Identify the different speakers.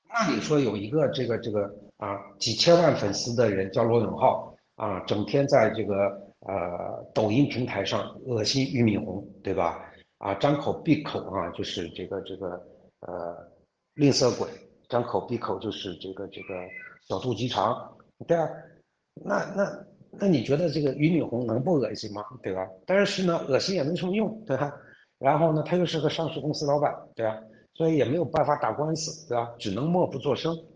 Speaker 1: 那你说有一个几千万粉丝的人叫罗永浩啊，整天在抖音平台上恶心俞敏洪，对吧？啊，张口闭口啊就是呃吝啬鬼，张口闭口就是小肚鸡肠，对啊，那你觉得这个俞敏洪能不恶心吗？对吧？但是呢，恶心也没什么用，对吧？然后呢，他又是个上市公司老板，对吧？所以也没有办法打官司，对吧？只能默不作声。